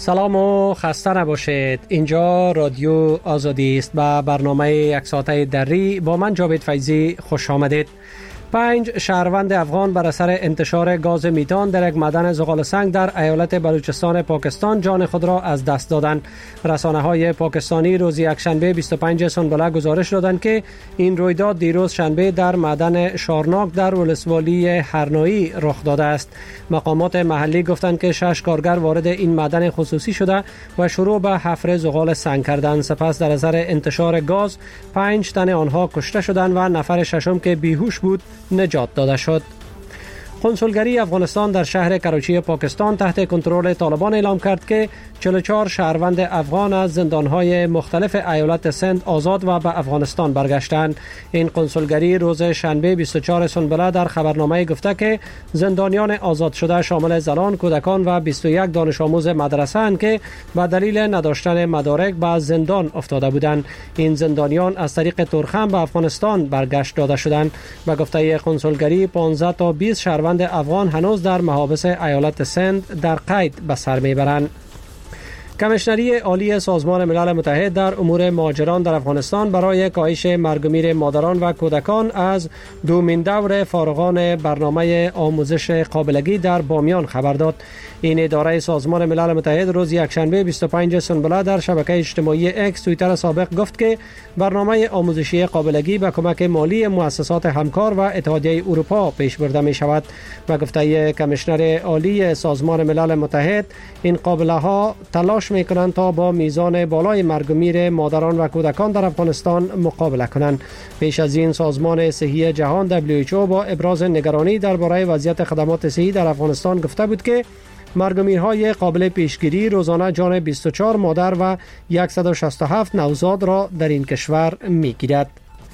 سلام و خسته نباشید. اینجا رادیو آزادی است و برنامه یک ساعته دری با من جاوید فیضی خوش آمدید. 5 شهروند افغان بر اثر انتشار گاز میتان در یک معدن زغال سنگ در ایالت بلوچستان پاکستان جان خود را از دست دادند. رسانه‌های پاکستانی روز یکشنبه 25 سنبله گزارش دادند که این رویداد دیروز شنبه در معدن شارناک در ولسوالی هرنایی رخ داده است. مقامات محلی گفتند که 6 کارگر وارد این معدن خصوصی شده و شروع به حفر زغال سنگ کردند. سپس در اثر انتشار گاز 5 تن آنها کشته شدند و نفر ششم که بیهوش بود نجات داده شد. کنسولگری افغانستان در شهر کراچی پاکستان تحت کنترل طالبان اعلام کرد که 44 شهروند افغان از زندانهای مختلف ایالت سند آزاد و به افغانستان برگشتند. این کنسولگری روز شنبه 24 سنبله در خبرنامه گفته که زندانیان آزاد شده شامل زنان، کودکان و 21 دانش آموز مدرسه اند که به دلیل نداشتن مدارک به زندان افتاده بودند. این زندانیان از طریق ترخم به افغانستان برگشت داده شدند. به گفته کنسولگری 15 تا 20 شهروند افغان هنوز در محابس ایالت سند در قید به سر میبرند. کمیشنری عالی سازمان ملل متحد در امور مهاجران در افغانستان برای کاهش مرگ و میر مادران و کودکان از دومین دور فارغان برنامه آموزش قابلگی در بامیان خبر داد. این اداره سازمان ملل متحد روز یکشنبه 25 سنبله در شبکه اجتماعی اکس توییتر سابق گفت که برنامه آموزشی قابلگی به کمک مالی مؤسسات همکار و اتحادیه اروپا پیش برده می شود. و گفته کمیشنر عالی سازمان ملل متحد این قابله ها تلاش می کنند تا با میزان بالای مرگ و میر مادران و کودکان در افغانستان مقابله کنند. پیش از این سازمان صحی جهان WHO با ابراز نگرانی درباره وضعیت خدمات صحی در افغانستان گفته بود که مرگ و میرهای قابل پیشگیری روزانه جان 24 مادر و 167 نوزاد را در این کشور میگیرد.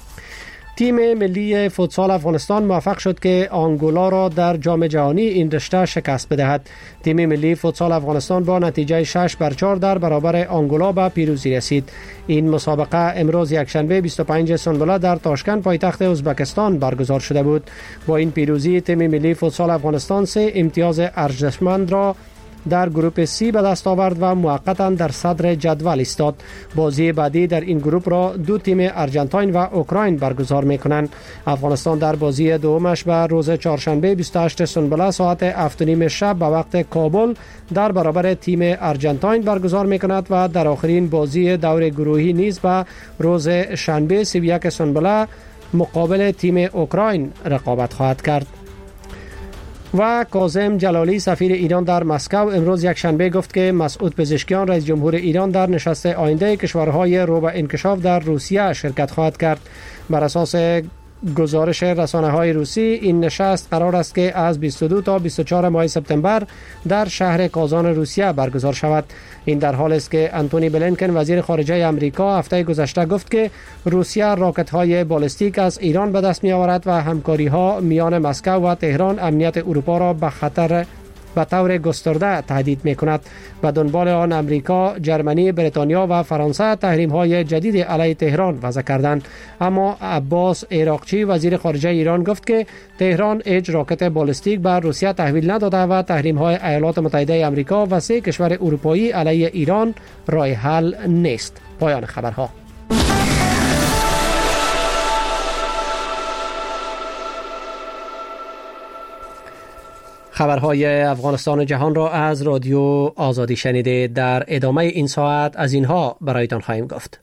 تیم ملی فوتسال افغانستان موفق شد که آنگولا را در جام جهانی این رشته شکست بدهد. تیم ملی فوتسال افغانستان با نتیجه 6-4 در برابر آنگولا به پیروزی رسید. این مسابقه امروز یکشنبه 25 سنبله در تاشکند پایتخت ازبکستان برگزار شده بود. با این پیروزی تیم ملی فوتسال افغانستان 3 امتیاز ارزشمند را در گروپ سی به دست آورد و موقتا در صدر جدول ایستاد. بازی بعدی در این گروپ را 2 تیم ارژانتین و اوکراین برگزار می‌کنند. افغانستان در بازی دومش به روز چهارشنبه 28 سنبله ساعت 7:30 شب به وقت کابل در برابر تیم ارژانتین برگزار می‌کند و در آخرین بازی دور گروهی نیز به روز شنبه 31 سنبله مقابل تیم اوکراین رقابت خواهد کرد. و کاظم جلالی سفیر ایران در مسکو امروز یکشنبه گفت که مسعود پزشکیان رئیس جمهور ایران در نشست آینده کشورهای رو به انکشاف در روسیه شرکت خواهد کرد. بر اساس گزارش رسانه‌های روسی این نشست قرار است که از 22 تا 24 ماه سپتامبر در شهر کازان روسیه برگزار شود. این در حالی است که آنتونی بلینکن وزیر خارجه آمریکا هفته گذشته گفت که روسیه راکت‌های بالستیک از ایران به دست می‌آورد و همکاری‌ها میان مسکو و تهران امنیت اروپا را به خطر به طور گسترده تهدید می‌کند. به دنبال آن امریکا، جرمنی، بریتانیا و فرانسه تحریم‌های جدید علیه تهران وضع کردند. اما عباس عراقچی وزیر خارجه ایران گفت که تهران هیچ راکت بالستیک به روسیه تحویل نداده و تحریم‌های ایالات متحده آمریکا و 3 کشور اروپایی علیه ایران راه حل نیست. پایان خبرها. خبرهای افغانستان و جهان را از رادیو آزادی شنیده. در ادامه این ساعت از اینها برایتان خواهیم گفت.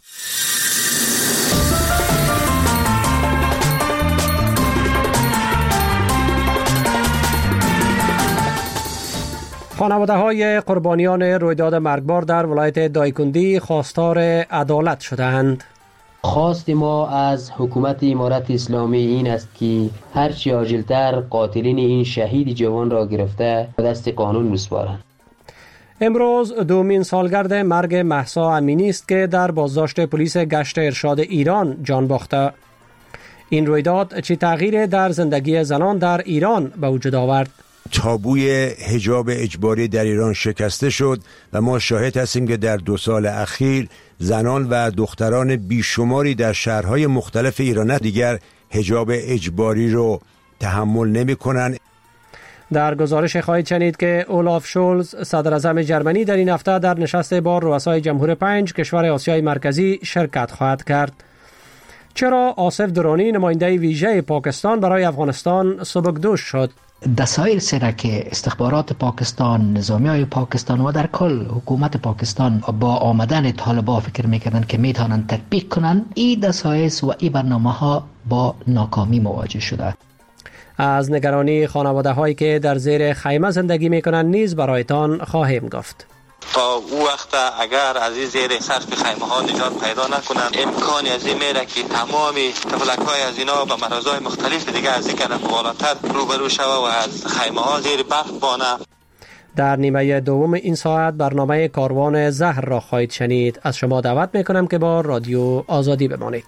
خانواده‌های قربانیان رویداد مرگبار در ولایت دایکندی خواستار عدالت شدند. خواست ما از حکومت امارت اسلامی این است که هرچی عاجلتر قاتلین این شهید جوان را گرفته به دست قانون بسپارند. امروز دومین سالگرد مرگ مهسا امینی است که در بازداشت پلیس گشت ارشاد ایران جان باخته. این رویداد چه تغییر در زندگی زنان در ایران به وجود آورد؟ تابوی حجاب اجباری در ایران شکسته شد و ما شاهد هستیم که در 2 سال اخیر زنان و دختران بیشماری در شهرهای مختلف ایران دیگر حجاب اجباری رو تحمل نمی کنن. در گزارش خواهید شنید که اولاف شولز صدر اعظم جرمنی در این هفته در نشست با رؤسای جمهور 5 کشور آسیای مرکزی شرکت خواهد کرد. چرا آصف درانی نماینده ویژه پاکستان برای افغانستان سبکدوش شد؟ دسایل سره که استخبارات پاکستان، نظامیای پاکستان و در کل حکومت پاکستان با آمدن طالبان فکر میکردن که میتونن تطبیق کنن، این دسایل و این برنامه ها با ناکامی مواجه شده. از نگرانی خانواده هایی که در زیر خیمه زندگی میکنن نیز برایتان خواهیم گفت. تا او وقت اگر از این زیر سقف خیمه ها نجات پیدا نکنند، امکانی از این میره که تمام تفلک های از اینا به مرضای مختلف دیگه از این کنه بالاتر روبرو شوه و از خیمه ها زیر برف بانه. در نیمه دوم این ساعت برنامه کاروان زهر را خواهید شنید. از شما دعوت میکنم که با رادیو آزادی بمانید.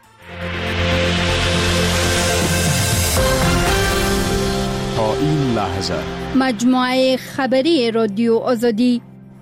تا این لحظه مجموعه خبری رادیو آزادی.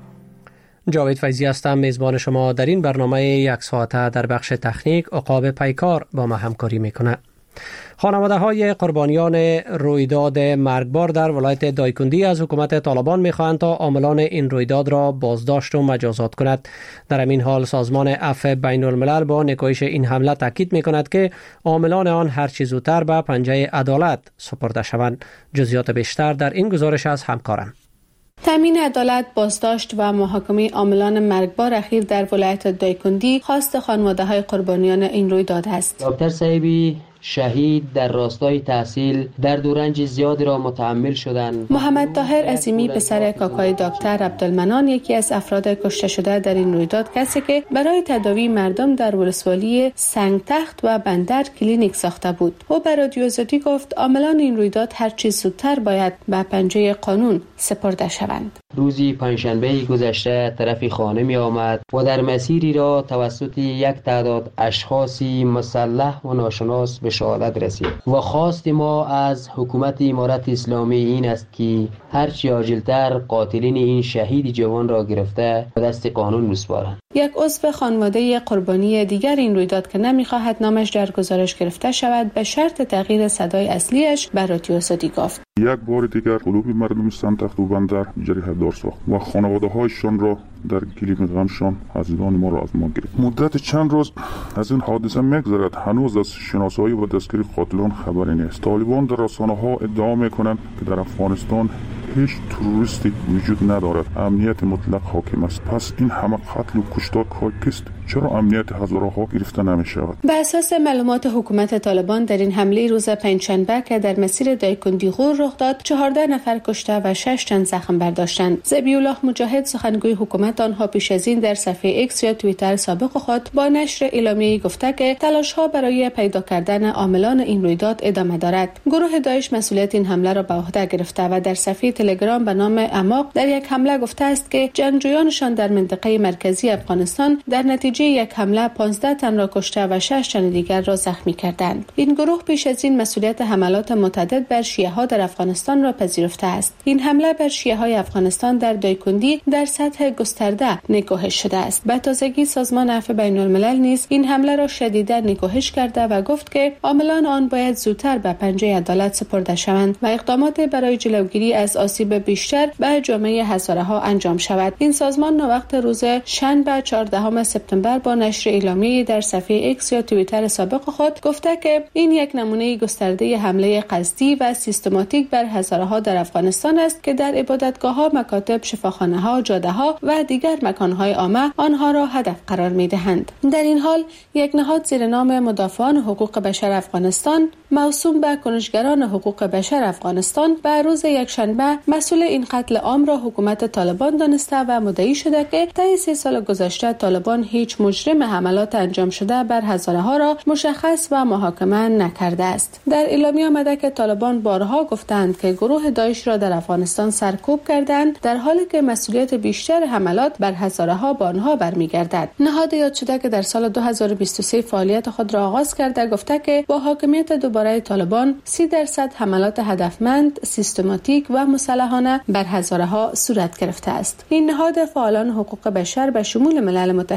جاوید فیضی هستم، میزبان شما در این برنامه یک ساعته. در بخش تکنیک عقاب پیکار با ما همکاری میکنه. خانواده های قربانیان رویداد مرگبار در ولایت دایکندی از حکومت طالبان میخواهند تا عاملان این رویداد را بازداشت و مجازات کند. در همین حال سازمان عفو بین الملل با نکوهش این حمله تاکید میکند که عاملان آن هر چه زودتر به پنجه عدالت سپرده شوند. جزئیات بیشتر در این گزارش از همکارم. تامین عدالت، بازداشت و محاکمه عاملان مرگبار اخیر در ولایت دایکندی خواست خانواده‌های قربانیان این رویداد است. دکتر صاحبی شهید در راستای تحصیل در دورنج زیادی را متحمل شدند. محمد طاهر عظیمی پسر کاکای دکتر عبدالمنان یکی از افراد کشته شده در این رویداد کسی که برای تداوی مردم در ولسوالی سنگتخت و بندر کلینیک ساخته بود. او به رادیو آزادی گفت عاملان این رویداد هر چه زودتر باید به پنجه قانون سپرده شوند. روزی پنجشنبه گذشته طرف خانه می آمد و در مسیری را توسط یک تعداد اشخاصی مسلح و ناشناس به شهادت رسید و خواست ما از حکومت امارت اسلامی این است که هرچی عاجلتر قاتلین این شهید جوان را گرفته به دست قانون بسپارند. یک عضو خانواده قربانی دیگر این رویداد که نمی‌خواهد نامش در گزارش گرفته شود به شرط تغییر صدای اصلیش به رادیو آزادی گفت. یک بار دیگر قلوب مردم سنگتخت و بندر جریحه دار ساخت و خانواده‌هایشان را در گلیم غمشان عزیزان ما را از ما گرفت. مدت چند روز از این حادثه می‌گذرد، هنوز از شناسایی و دستگیری قاتلان خبری نیست. طالبان در رسانه‌ها ادعا می‌کنند که در افغانستان هیچ تروریستی وجود ندارد، امنیت مطلق حاکم است. پس این همه قتل و کشتار کار کیست؟ چرا امنیت هزارها گرفته نمی‌شود؟ به اساس معلومات حکومت طالبان در این حمله روز پنجشنبه که در مسیر دایکندی غور رخ داد 14 نفر کشته و 6 تن زخم برداشتند. ذبیح الله مجاهد سخنگوی حکومت آنها پیش از این در صفحه ایکس یا توییتر سابق خود با نشر اعلامیه‌ای گفته که تلاش‌ها برای پیدا کردن عاملان این رویداد ادامه دارد. گروه داعش مسئولیت این حمله را به عهده گرفته و در صفحه تلگرام به نام اماق در یک حمله گفته است که جنگجویانشان در منطقه مرکزی افغانستان در نتیجه یک حمله 15 تن را کشته و 6 تن دیگر را زخمی کردند. این گروه پیش از این مسئولیت حملات متعدد بر شیعه‌ها در افغانستان را پذیرفته است. این حمله بر شیعه‌های افغانستان در دایکندی در سطح گسترده نکوهش شده است. به تازگی سازمان عفو بین الملل نیز این حمله را شدیدا نکوهش کرده و گفت که عاملان آن باید زودتر به پنجه عدالت سپرده شوند و اقدامات برای جلوگیری از آسیب بیشتر به جامعه هزارها انجام شود. این سازمان وقت روز شنبه 14 سپتامبر با نشر اعلامیه‌ای در صفحه ایکس یا توییتر سابق خود گفته که این یک نمونه گسترده حمله قصدی و سیستماتیک بر هزارها در افغانستان است که در عبادتگاه‌ها، مکاتب، شفاخانه‌ها، جاده‌ها و دیگر مکان‌های عامه آنها را هدف قرار می‌دهند. در این حال یک نهاد زیر نام مدافعان حقوق بشر افغانستان موسوم به کنشگران حقوق بشر افغانستان به روز یکشنبه مسئول این قتل عام را حکومت طالبان دانسته و مدعی شده که طی 3 سال گذشته طالبان هیچ مجرم حملات انجام شده بر هزارها را مشخص و محاکمه نکرده است. در اعلامیه آمده که طالبان بارها گفتند که گروه داعش را در افغانستان سرکوب کردند در حالی که مسئولیت بیشتر حملات بر هزارها با آنها برمیگردد. نهاد یاد شده که در سال 2023 فعالیت خود را آغاز کرده گفته که با حاکمیت دوباره طالبان 30% حملات هدفمند، سیستماتیک و مسلحانه بر هزارها صورت گرفته است. این نهاد فعالان حقوق بشر به شمول ملل متحد و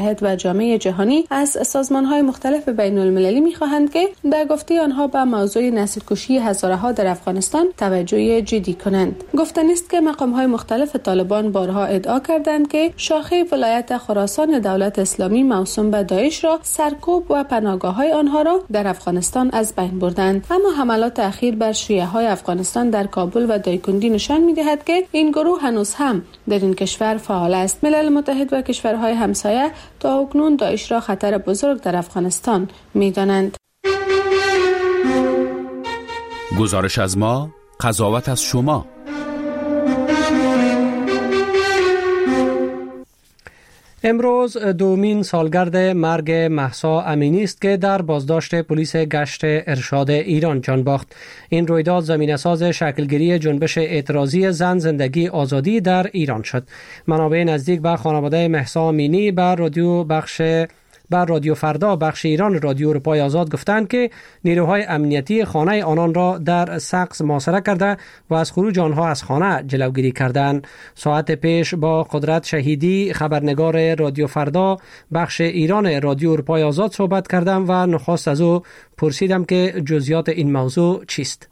جامعه جهانی از سازمان‌های مختلف بین‌المللی می‌خواهند که در گفته آنها به موضوع نسل‌کشی هزارها در افغانستان توجه جدی کنند. گفتنی است که مقام‌های مختلف طالبان بارها ادعا کردند که شاخه ولایت خراسان دولت اسلامی موسوم به داعش را سرکوب و پناهگاه‌های آنها را در افغانستان از بین بردند. اما حملات اخیر بر شیعه‌های افغانستان در کابل و دایکندی نشان می‌دهد که این گروه هنوز هم در این کشور فعال است. ملل متحد و کشورهای همسایه تا اکنون داعش را خطر بزرگ در افغانستان می‌دانند. گزارش از ما، قضاوت از شما. امروز دومین سالگرد مرگ مهسا امینی است که در بازداشت پلیس گشت ارشاد ایران جان باخت. این رویداد زمینه‌ساز شکلگیری جنبش اعتراضی زن زندگی آزادی در ایران شد. منابع نزدیک به خانواده مهسا امینی بر رادیو فردا بخش ایران رادیو اروپای آزاد گفتند که نیروهای امنیتی خانه آنان را در سقز محاصره کرده و از خروج آنها از خانه جلوگیری کردند. ساعت پیش با قدرت شهیدی خبرنگار رادیو فردا بخش ایران رادیو اروپای آزاد صحبت کردم و نخست از او پرسیدم که جزئیات این موضوع چیست.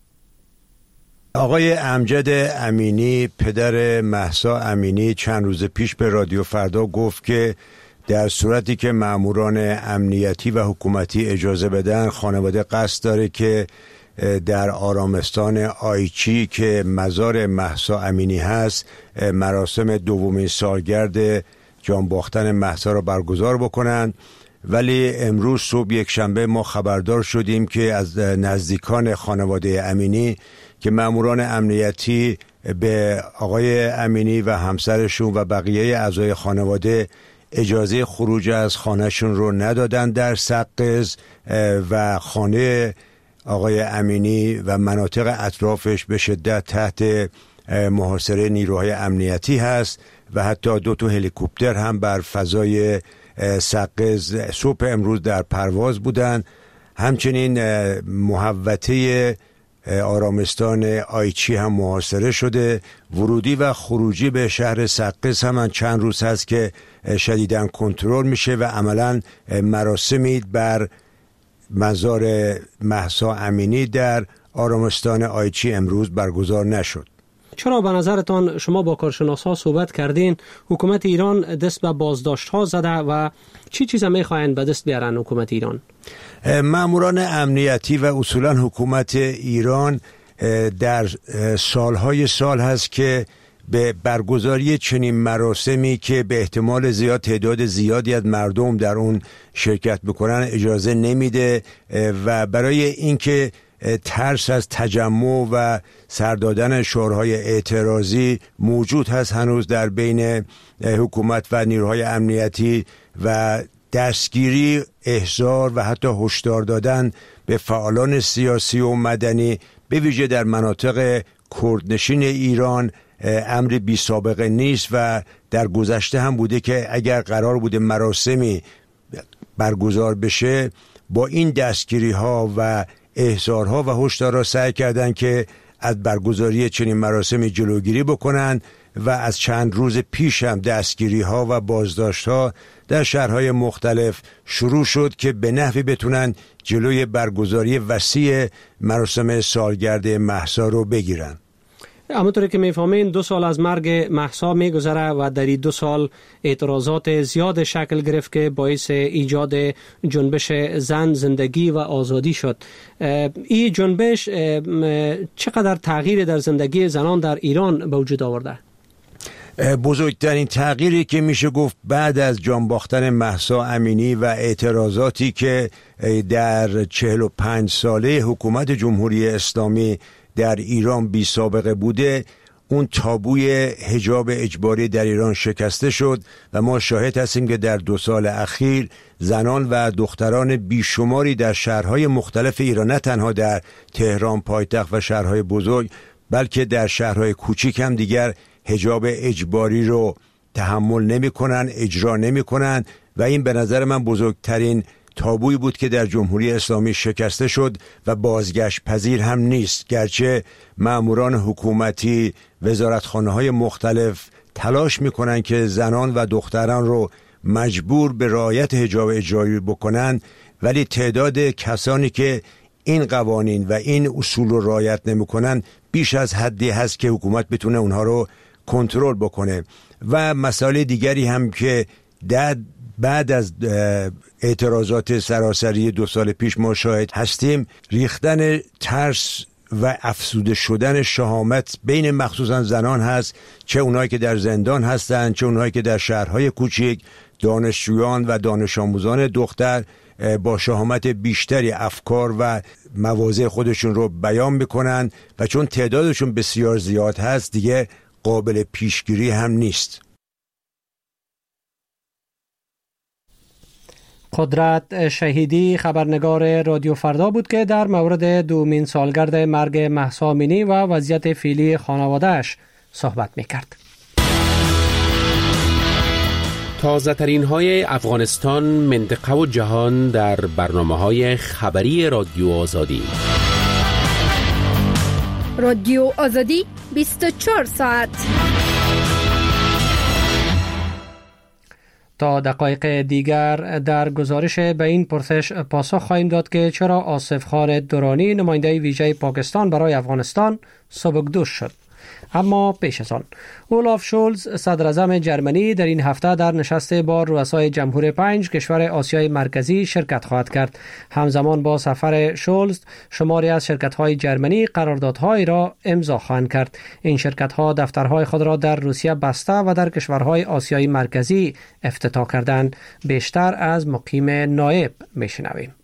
آقای امجد امینی پدر مهسا امینی چند روز پیش به رادیو فردا گفت که در صورتی که ماموران امنیتی و حکومتی اجازه بدن خانواده قصد داره که در آرامستان آیچی که مزار مهسا امینی هست مراسم دومین سالگرد جان باختن مهسا را برگزار بکنند. ولی امروز صبح یک شنبه ما خبردار شدیم که از نزدیکان خانواده امینی که ماموران امنیتی به آقای امینی و همسرشون و بقیه اعضای خانواده اجازه خروج از خانهشون رو ندادن در سقز و خانه آقای امینی و مناطق اطرافش به شدت تحت محاصره نیروهای امنیتی هست و حتی 2 هلیکوپتر هم بر فضای سقز صبح امروز در پرواز بودن. همچنین محوطه آرامستان آیچی هم محاصره شده. ورودی و خروجی به شهر سقز هم چند روز هست که شدیداً کنترل میشه و عملاً مراسمی بر مزار مهسا امینی در آرامستان آیچی امروز برگزار نشد. چرا به نظرتان شما با کارشناسا صحبت کردین حکومت ایران دست به بازداشت ها زده و چی چیزا میخواین به دست بیارن حکومت ایران؟ ماموران امنیتی و اصولا حکومت ایران در سالهای سال هست که به برگزاری چنین مراسمی که به احتمال زیاد تعداد زیادی از مردم در اون شرکت بکنن اجازه نمیده و برای اینکه ترس از تجمع و سر دادن شعارهای اعتراضی موجود هست هنوز در بین حکومت و نیروهای امنیتی و دستگیری، احضار و حتی هشدار دادن به فعالان سیاسی و مدنی به ویژه در مناطق کردنشین ایران امر بی سابقه نیست و در گذشته هم بوده که اگر قرار بوده مراسمی برگزار بشه با این دستگیری ها و احضارها و هشدارها سعی کردن که از برگزاری چنین مراسمی جلوگیری بکنن و از چند روز پیش هم دستگیری ها و بازداشت ها در شهرهای مختلف شروع شد که به نحوی بتونن جلوی برگزاری وسیع مراسم سالگرد مهسا رو بگیرن. همونطوری که میفهمین 2 سال از مرگ مهسا میگذره و در این 2 سال اعتراضات زیاد شکل گرفت که باعث ایجاد جنبش زن زندگی و آزادی شد. این جنبش چقدر تغییر در زندگی زنان در ایران به وجود آورده؟ بزرگترین تغییری که میشه گفت بعد از جان باختن مهسا امینی و اعتراضاتی که در 45 ساله حکومت جمهوری اسلامی در ایران بی سابقه بوده، اون تابوی حجاب اجباری در ایران شکسته شد و ما شاهد هستیم که در 2 سال اخیر زنان و دختران بیشماری در شهرهای مختلف ایران، نه تنها در تهران پایتخت و شهرهای بزرگ بلکه در شهرهای کوچیک هم دیگر حجاب اجباری رو تحمل نمی کنن، اجرا نمی کنن و این به نظر من بزرگترین تابویی بود که در جمهوری اسلامی شکسته شد و بازگشت پذیر هم نیست. گرچه ماموران حکومتی، وزارتخانه‌های مختلف تلاش میکنن که زنان و دختران رو مجبور به رعایت حجاب اجباری بکنن، ولی تعداد کسانی که این قوانین و این اصول رو رعایت نمیکنن بیش از حدی هست که حکومت بتونه اونها رو کنترل بکنه. و مسائل دیگری هم که بعد از اعتراضات سراسری 2 سال پیش ما شاهد هستیم، ریختن ترس و افسوده شدن شهامت بین مخصوصا زنان هست، چه اونایی که در زندان هستند، چه اونایی که در شهرهای کوچک، دانشجویان و دانش آموزان دختر با شهامت بیشتری افکار و مواضع خودشون رو بیان میکنن و چون تعدادشون بسیار زیاد هست دیگه قابل پیشگیری هم نیست. قدرت شهیدی خبرنگار رادیو فردا بود که در مورد دومین سالگرد مرگ مهسا امینی و وضعیت فعلی خانواده‌اش صحبت میکرد. تازه ترین های افغانستان، منطقه و جهان در برنامه های خبری رادیو آزادی. رادیو آزادی 24 ساعت. تا دقایق دیگر در گزارش به این پرسش پاسخ خواهیم داد که چرا آصف خان درانی نماینده ویژه پاکستان برای افغانستان سبکدوش شد. اما پیش از آن اولاف شولز صدر اعظم جرمنی در این هفته در نشست با رؤسای جمهور 5 کشور آسیای مرکزی شرکت خواهد کرد. همزمان با سفر شولز شماری از شرکت‌های جرمنی قراردادهایی را امضا خواهند کرد. این شرکت‌ها دفترهای خود را در روسیه بسته و در کشورهای آسیای مرکزی افتتاح کردند. بیشتر از مقیم نایب میشنویم.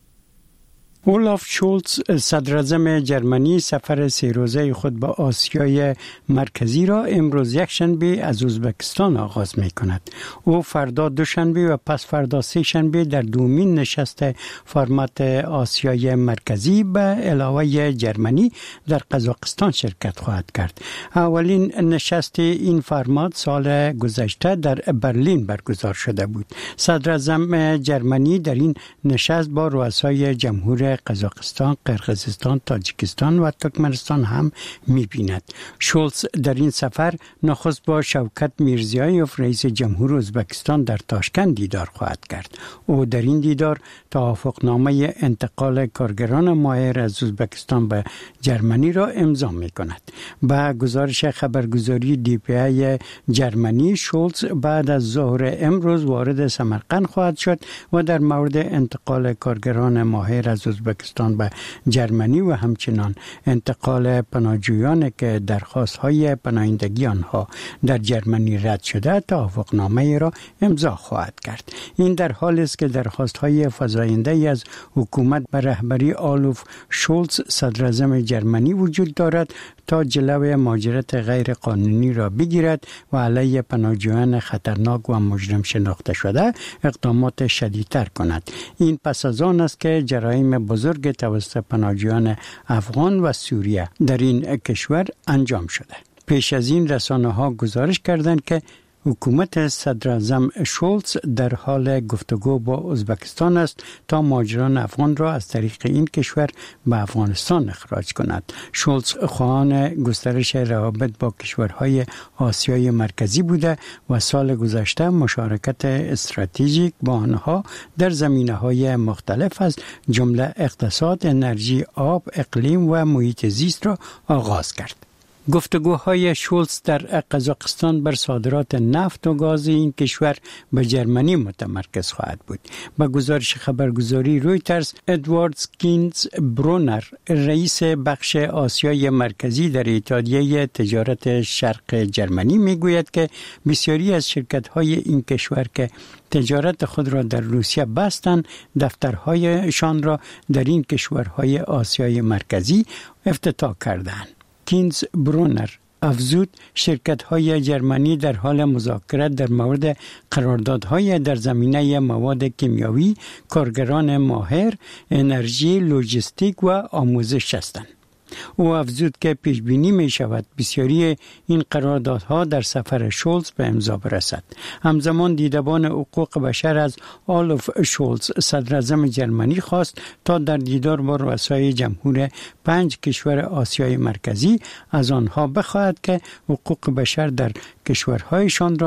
اولاف شولز صدر اعظم جرمنی سفر 3 روزه خود به آسیای مرکزی را امروز یکشنبه از ازبکستان آغاز می کند. او فردا دوشنبه و پس فردا سه شنبه در دومین نشست فرمت آسیای مرکزی به علاوه جرمنی در قزاقستان شرکت خواهد کرد. اولین نشست این فرمت سال گذشته در برلین برگزار شده بود. صدر اعظم جرمنی در این نشست با رؤسای جمهور قزاقستان، قرقیزستان، تاجیکستان و ترکمنستان هم می‌بیند. شولز در این سفر نخست با شوکت میرزیایوف رئیس جمهور ازبکستان در تاشکند دیدار خواهد کرد. او در این دیدار توافقنامه انتقال کارگران ماهر از ازبکستان به جرمنی را امضا می‌کند. با گزارش خبرگزاری DPA جرمنی، شولز بعد از ظهر امروز وارد سمرقند خواهد شد و در مورد انتقال کارگران ماهر از ازبکستان به جرمنی و همچنان انتقال پناهجویان که درخواست‌های پناهندگی آنها در جرمنی رد شده توافقنامه را امضا خواهد کرد. این در حالی است که درخواست‌های فزاینده‌ای از حکومت به رهبری اولاف شولز صدر اعظم جرمنی وجود دارد تا جلوی مهاجرت غیر قانونی را بگیرد و علیه پناهجویان خطرناک و مجرم شناخته شده اقدامات شدیدتر کند. این پس از آن است که جرایم بزرگ توسط پناهجویان افغان و سوریه در این کشور انجام شده. پیش از این رسانه‌ها گزارش کردند که حکومت صدر اعظم شولز در حال گفتگو با ازبکستان است تا مهاجران افغان را از طریق این کشور به افغانستان اخراج کند. شولز خواهان گسترش روابط با کشورهای آسیای مرکزی بوده و سال گذشته مشارکت استراتژیک با آنها در زمینه‌های مختلف از جمله اقتصاد، انرژی، آب، اقلیم و محیط زیست را آغاز کرد. گفتگوهای شولز در قزاقستان بر صادرات نفت و گاز این کشور به جرمنی متمرکز خواهد بود. با گزارش خبرگزاری رویترز، ادوارد کینز برونر رئیس بخش آسیای مرکزی در اتحادیه تجارت شرق جرمنی میگوید که بسیاری از شرکت‌های این کشور که تجارت خود را در روسیه بستند، دفترهایشان را در این کشورهای آسیای مرکزی افتتاح کردند. کینز برونر افزود شرکت‌های جرمنی در حال مذاکرات در مورد قراردادهای در زمینه مواد کیمیاوی، کارگران ماهر، انرژی، لوجستیک و آموزش هستند. او افزود که پیش بینی می شود بسیاری این قراردادها در سفر شولز به امضا برسد. همزمان دیدبان حقوق بشر از اولاف شولز صدر اعظم جرمنی خواست تا در دیدار با رؤسای جمهور 5 کشور آسیای مرکزی از آنها بخواهد که حقوق بشر در کشورهایشان را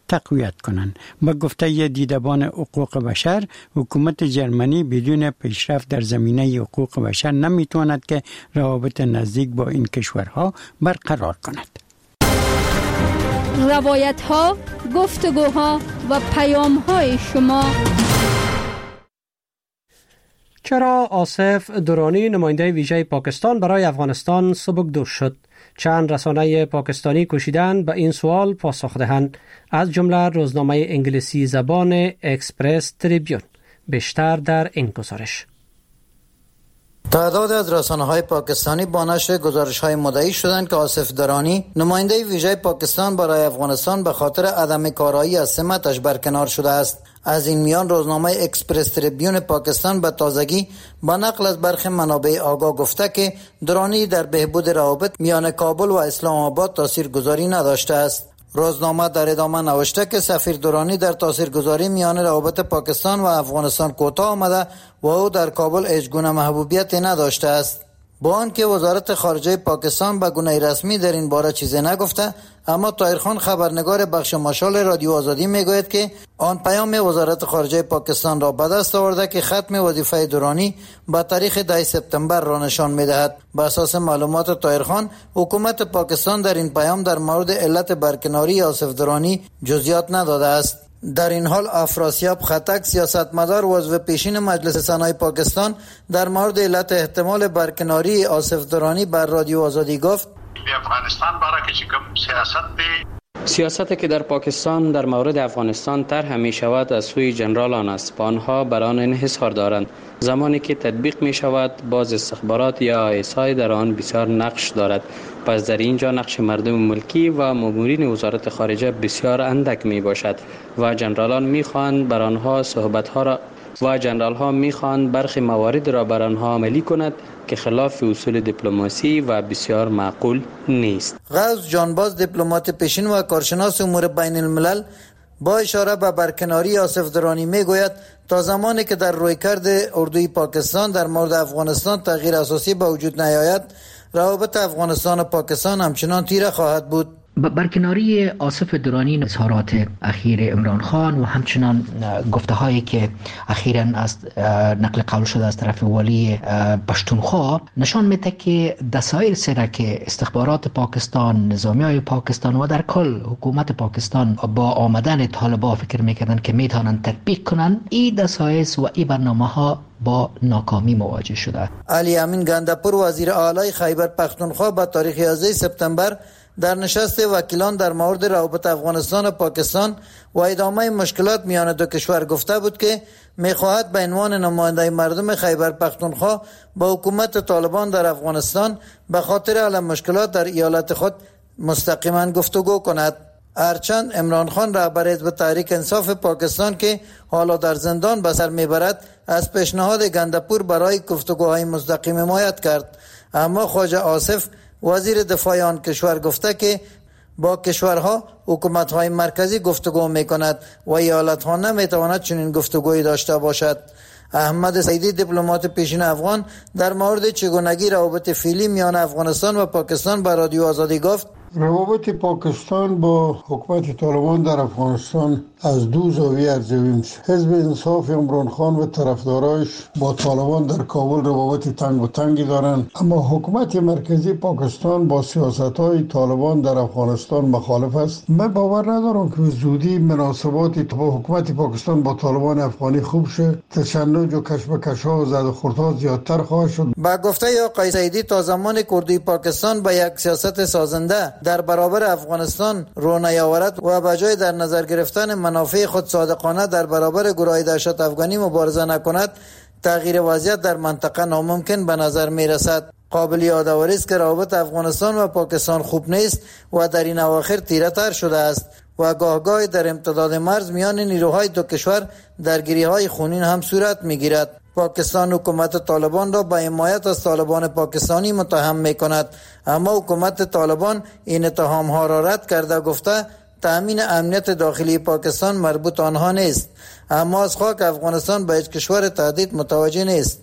تقویت کنند. با گفته دیدبان حقوق بشر، حکومت جرمنی بدون پیشرفت در زمینه حقوق بشر نمیتواند که روابط نزدیک با این کشورها برقرار کند. روایت ها، گفتگوها و پیام های شما. چرا آصف درانی نماینده ویژه پاکستان برای افغانستان سبکدوش شد؟ چند رسانه پاکستانی کوشیدند به این سوال پاسخ دهند، از جمله روزنامه انگلیسی زبان اکسپرس تریبیون. بیشتر در این گزارش. تعداد از رسانه‌های پاکستانی با نشر گزارش‌های مدعی شدند که آصف درانی نماینده ویژه پاکستان برای افغانستان به خاطر عدم کارایی از سمتش برکنار شده است. از این میان روزنامه اکسپرس تریبیون پاکستان به تازگی با نقل از برخی منابع آگاه گفته که درانی در بهبود روابط میان کابل و اسلام آباد تاثیرگذاری نداشته است. روزنامه در ادامه نوشته که سفیر درانی در تاثیرگذاری میان روابط پاکستان و افغانستان کوتاه آمده و او در کابل هیچگونه محبوبیتی نداشته است. با آنکه وزارت خارجه پاکستان به گونه رسمی در این باره چیزی نگفته، اما طاهرخان خبرنگار بخش مشال رادیو آزادی میگوید که آن پیام وزارت خارجه پاکستان را به دست آورده که ختم وظیفه درانی با تاریخ 10 سپتامبر را نشان میدهد. بر اساس معلومات طاهرخان، حکومت پاکستان در این پیام در مورد علت برکناری آصف درانی جزئیات نداده است. در این حال افراسیاب خطک، سیاستمدار و عضو پیشین مجلس سنای پاکستان، در مورد علت احتمال برکناری آصف درانی بر رادیو آزادی گفت: افغانستان برای که سیاستی که در پاکستان در مورد افغانستان طرح می شود از سوی جنرالان است و آنها بر آن انحصار دارند. زمانی که تطبیق می شود باز استخبارات یا ایسای در آن بسیار نقش دارد. پس در اینجا نقش مردم ملکی و مامورین وزارت خارجه بسیار اندک می باشد و جنرالان می خواهند بر آنها صحبت ها را و جنرال ها می خواهند برخی موارد را بر آنها عملی کند که خلاف اصول دیپلماسی و بسیار معقول نیست. غوث جانباز، دیپلمات پیشین و کارشناس امور بین الملل، با اشاره به برکناری آصف درانی میگوید تا زمانی که در رویکرد اردوی پاکستان در مورد افغانستان تغییر اساسی به وجود نیاید، روابط افغانستان و پاکستان همچنان تیره خواهد بود. برکناری آصف درانی، اظهارات اخیر عمران خان و همچنان گفته هایی که اخیراً از نقل قول شده از طرف ولی پشتونخوا نشان میده که دسایل سره که استخبارات پاکستان، نظامیای پاکستان و در کل حکومت پاکستان با آمدن طالبان فکر میکردن که میتونن تطبیق کنن، این دسایل و این برنامه ها با ناکامی مواجه شده. علی امین گندپور، وزیر اعلی خیبر پختونخوا، به تاریخ 11 سپتامبر در نشست وکیلان در مورد روابط افغانستان و پاکستان و ادامه مشکلات میان دو کشور گفته بود که میخواهد به عنوان نماینده مردم خیبر پختونخوا با حکومت طالبان در افغانستان به خاطر حل مشکلات در ایالت خود مستقیما گفتگو کند. هرچند عمران خان رهبر حزب تحریک انصاف پاکستان که حالا در زندان به سر میبرد از پیشنهاد گندپور برای گفتگوهای مستقیم حمایت کرد، اما خواجه آصف وزیر دفاع آن کشور گفته که با کشورها حکومت‌های مرکزی گفتگو می‌کند و ایالت‌ها نمی‌تواند چنین گفتگویی داشته باشد. احمد سیدی، دیپلمات پیشین افغان، در مورد چگونگی روابط فعلی میان افغانستان و پاکستان به رادیو آزادی گفت: روابط پاکستان با حکومت طالبان در افغانستان از دو زاویه ارزیابی میشه. حزب انصاف عمران خان و طرفدارایش با طالبان در کابل روابط تنگ و تنگی دارند، اما حکومت مرکزی پاکستان با سیاست‌های طالبان در افغانستان مخالف است. من باور ندارم که زودی مناسبات با حکومت پاکستان با طالبان افغانی خوب شه. تشنج و کشمکش‌ها و زد و خوردها زیادتر خواهد شد. با گفته آقای سیدی، تا زمانی که اردوی پاکستان با یک سیاست سازنده در برابر افغانستان رو نیاورد و بجای در نظر گرفتن منافع خود صادقانه در برابر گروه دهشت افغانی مبارزه نکند، تغییر وضعیت در منطقه ناممکن به نظر می رسد. قابل یادآوری است که روابط افغانستان و پاکستان خوب نیست و در این اواخر تیره تر شده است و گاه در امتداد مرز میان نیروهای دو کشور درگیری‌های خونین هم صورت می‌گیرد. پاکستان حکومت طالبان را به حمایت از طالبان پاکستانی متهم می‌کند، اما حکومت طالبان این اتهام‌ها را رد کرده گفته تأمین امنیت داخلی پاکستان مربوط آنها نیست، اما از خاک افغانستان به هیچ کشور تهدید متوجه نیست.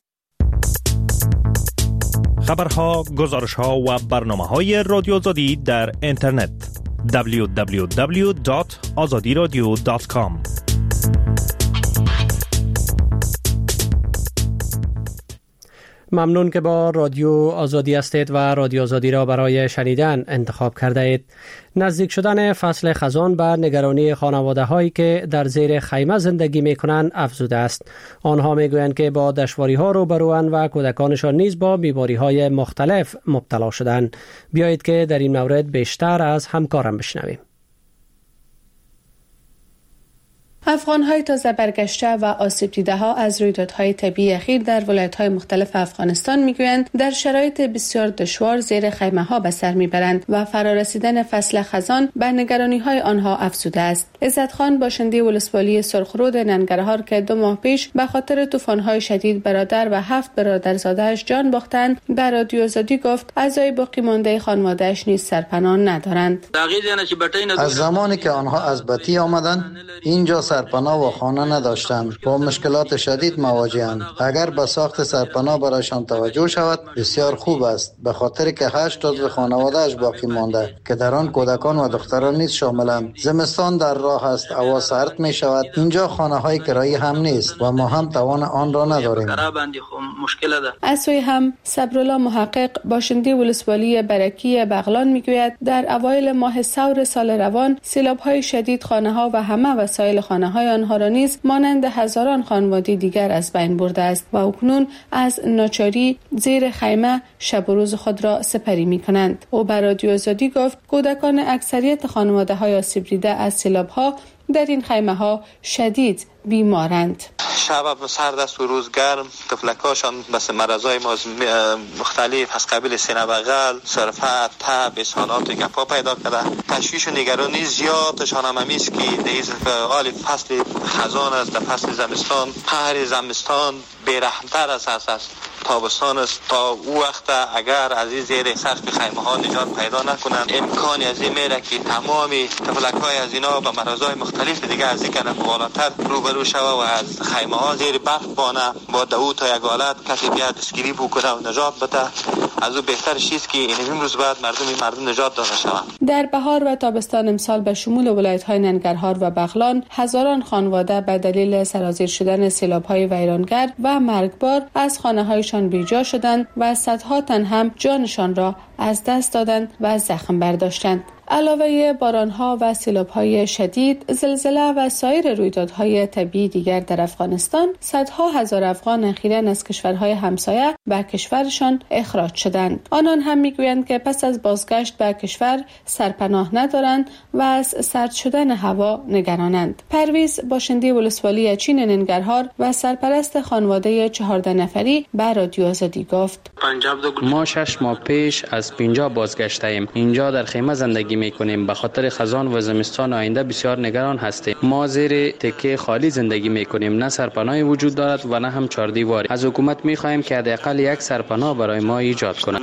خبرها، گزارش‌ها و برنامه‌های رادیو آزادی در اینترنت: www.azadiradio.com. ممنون که با رادیو آزادی هستید و رادیو آزادی را برای شنیدن انتخاب کرده اید. نزدیک شدن فصل خزان بر نگرانی خانواده هایی که در زیر خیمه زندگی می کنند افزوده است. آنها می گویند که با دشواری ها روبروند و کودکانشان نیز با بیماری های مختلف مبتلا شدند. بیایید که در این مورد بیشتر از همکارم بشنویم. افغان‌های تازه برگشته و آسیب دیده‌ها از رویدادهای طبیعی اخیر در ولایت‌های مختلف افغانستان می‌گویند در شرایط بسیار دشوار زیر خیمه‌ها به سر می‌برند و فرارسیدن فصل خزان بر نگرانی‌های آنها افزوده است. عزت خان باشنده ولسوالی سرخرود ننگرهار که 2 ماه پیش به خاطر طوفان‌های شدید برادر و 7 برادرزاده‌اش جان باختند، به رادیو آزادی گفت اعضای باقی مانده خانواده‌اش نیز سرپناه ندارند. از زمانی که آنها از بتی آمدند اینجا سرپناه و خانه نداشتند، با مشکلات شدید مواجه‌اند. اگر به ساخت سرپناه برایشان توجه شود بسیار خوب است، به خاطر که 8 عضو خانواده‌اش باقی مانده که در آن کودکان و دختران نیز شاملند. زمستان در راه است، هوا سرد می شود. اینجا خانه‌های کرایی هم نیست و ما هم توان آن را نداریم. از سوی هم صبرالله محقق باشنده ولسوالی برکی بغلان میگوید در اوایل ماه ثور سال روان سیلاب‌های شدید خانه‌ها و همه وسایل خانه‌های آنها را نیز مانند هزاران خانواده دیگر از بین برده است و اکنون از ناچاری زیر خیمه شب و روز خود را سپری می‌کنند. او بر رادیو آزادی گفت کودکان اکثریت خانواده‌های آسیب دیده از سیلاب‌ها در این خیمه‌ها شدید بیمارند. شب سرد است و روز گرم، طفلکاشان بس مرضای مختلف از قبیل سینه بغل، سرفه، تب، اسهالات گپا پیدا کرده. تشویش و نگرانی زیادشان هم است که در حال فصل خزان است، در فصل زمستان، قهر زمستان بی‌رحم‌تر است تابستان است. تا او وقت اگر از این زیر سقف خیمه ها نجات پیدا نکنند امکانی از این میره که تمامی طفلکای از اینا به مرضای مختلف دیگه از این کنه بالاتر روبرو شوه و از خیمه ها زیر برف بانه با دو تا یک حالت کسی بیاد دستگیری بکنه و نجات بده. از او بهتر چیز که این روز بعد مردم نجات داده شوند. در بهار و تابستان امسال به شمول ولایت‌های ننگرهار و بغلان هزاران خانواده به دلیل سرازیر شدن سیلاب‌های ویرانگر و مرگبار از خانه‌هایشان بیجا شدند و صدها تن هم جانشان را از دست دادند و زخم برداشتند. علاوه بارانها و سیلاب‌های شدید، زلزله و سایر رویدادهای طبیعی دیگر در افغانستان، صدها هزار افغان اخیراً از کشورهای همسایه به کشورشان اخراج شدند. آنان هم میگویند که پس از بازگشت به کشور سرپناه ندارند و از سرد شدن هوا نگرانند. پرویز باشنده ولسوالی چین ننگرهار و سرپرست خانواده 14 نفری به رادیو آزادی گفت: ما 6 ماه پیش از پنجاب بازگشتیم. اینجا در خیمه زندگی میکنیم. به خاطر خزان و زمستان آینده بسیار نگران هستیم. ما زیر تکه خالی زندگی میکنیم. نه سرپناهی وجود دارد و نه هم چهاردیواری. از حکومت میخواهیم که حداقل یک سرپناه برای ما ایجاد کند.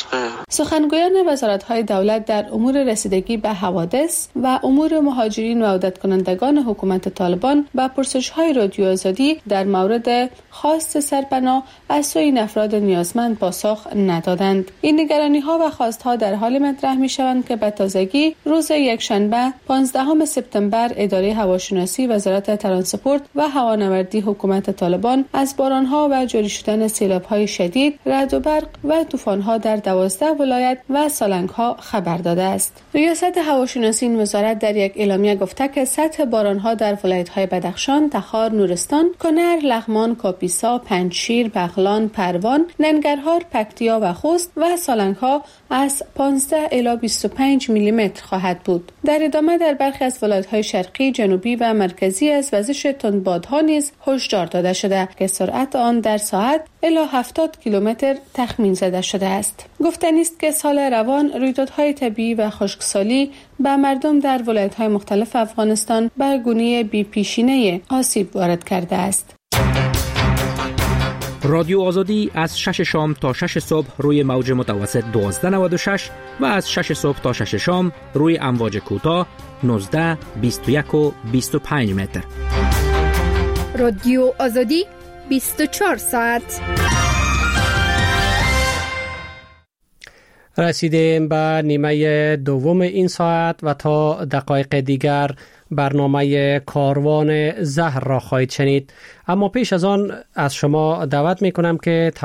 سخنگویان وزارت‌های دولت در امور رسیدگی به حوادث و امور مهاجرین و عودت کنندگان حکومت طالبان به پرسش‌های رادیو آزادی در مورد خواست سرپناه از سوی افراد نیازمند پاسخ ندادند. این نگرانی‌ها و خواست‌ها در حالی مطرح می‌شوند که به تازگی روز یکشنبه 15 سپتامبر اداره هواشناسی وزارت ترانسپورت و هوانوردی حکومت طالبان از باران‌ها و جاری شدن سیلاب‌های شدید، رعد و برق و طوفان‌ها در 12 ولایت و سالنگ‌ها خبر داده است. ریاست هواشناسی این وزارت در یک اعلامیه گفته که سطح باران‌ها در ولایت‌های بدخشان، تخار، نورستان، کنر، لغمان، کاپیسا، پنجشیر، بغلان، پروان، ننگرهار، پکتیا و خوست و سالنگ‌ها از 15 الی 25 میلیمتر خواهد بود. در ادامه در برخی از ولایت‌های شرقی، جنوبی و مرکزی از وزش تندبادها نیز هشدار داده شده که سرعت آن در ساعت الی 70 کیلومتر تخمین زده شده است. گفتنی است که سال روان رویدادهای طبیعی و خشکسالی به مردم در ولایت‌های مختلف افغانستان به گونه بی‌پیشینه آسیب وارد کرده است. رادیو آزادی از 6 شام تا 6 صبح روی موج متوسط 1296 و از 6 صبح تا 6 شام روی امواج کوتاه 19، 21 و 25 متر. رادیو آزادی 24 ساعت. رسیدیم به نیمه دوم این ساعت و تا دقایق دیگر برنامه کاروان زهر را خواهید شنید. اما پیش از آن از شما دعوت می کنم که